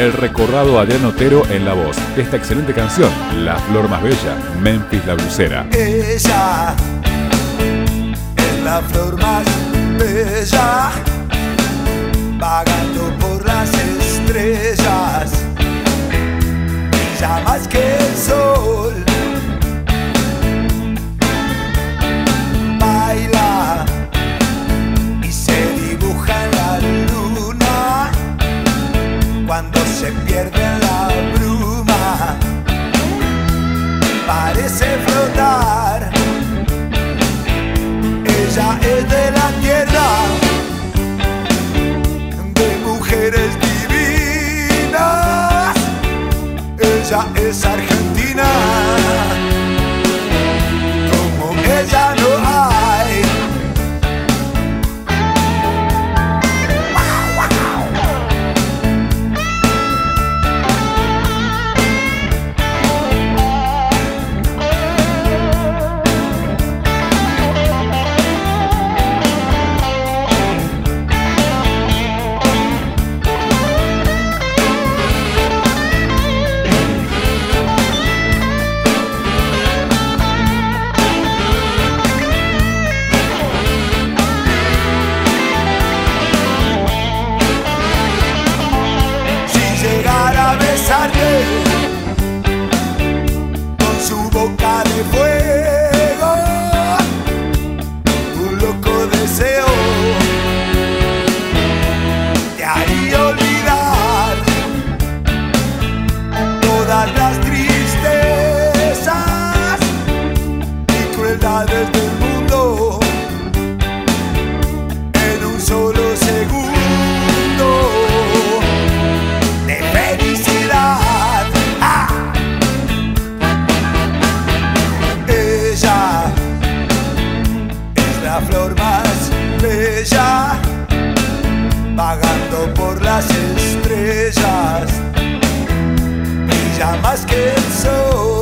el recordado Adrián Otero en la voz de esta excelente canción, La Flor Más Bella, Memphis la Blusera. Ella es la flor más bella, vagando por las estrellas, brilla más que el sol, baila y se dibuja en la luna cuando se pierde en la bruma, parece flotar. Ella es de la tierra, de mujeres divinas. Ella es argentina, como ella no hay. Con su boca de fuego, un loco deseo te haría olvidar todas las tristezas y crueldades del mundo en un solo segundo. La flor más bella, vagando por las estrellas, brilla más que el sol.